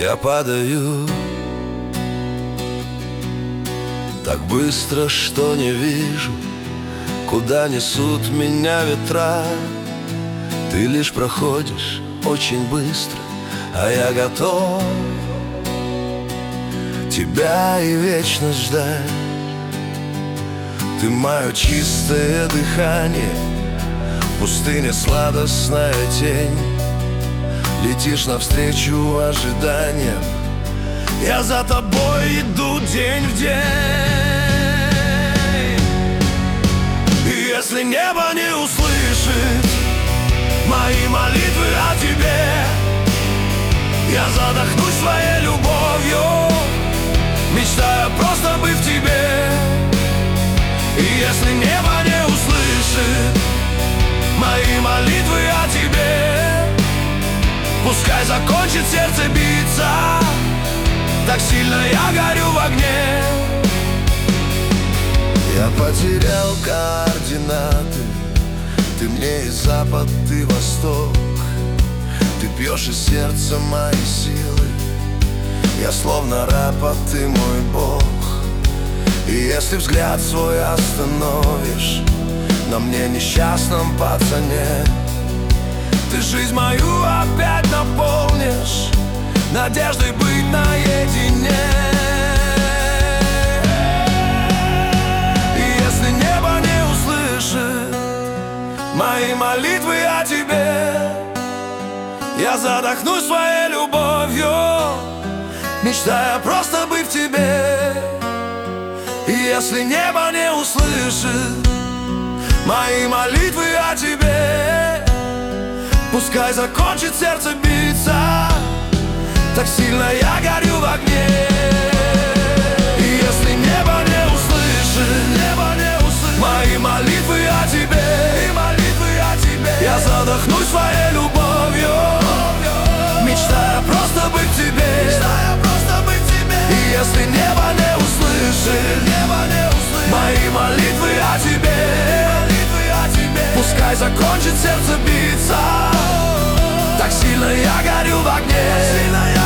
Я падаю так быстро, что не вижу, куда несут меня ветра. Ты лишь проходишь очень быстро, а я готов тебя и вечность ждать. Ты мое чистое дыхание, в пустыне сладостная тень. Летишь навстречу ожиданиям, я за тобой иду день в день. И если небо не услышит мои молитвы о тебе, я задохнусь своей любовью, мечтая просто быть в тебе. И если небо не услышит мои молитвы о тебе, пускай закончит сердце биться, так сильно я горю в огне. Я потерял координаты, ты мне и запад, ты восток. Ты пьешь из сердца мои силы, я словно раб, а ты мой Бог. И если взгляд свой остановишь на мне, несчастном пацане, ты жизнь мою опять наполнишь надеждой быть наедине. И если небо не услышит мои молитвы о тебе, я задохнусь своей любовью, мечтая просто быть в тебе. И если небо не услышит мои молитвы о тебе, пускай закончит сердце биться, так сильно я горю в огне. И если небо не услышит мои молитвы о тебе, я задохнусь своей любовью, мечтая просто быть в тебе. И если небо не услышит мои молитвы о тебе, пускай закончит сердце биться, так сильно я горю в огне.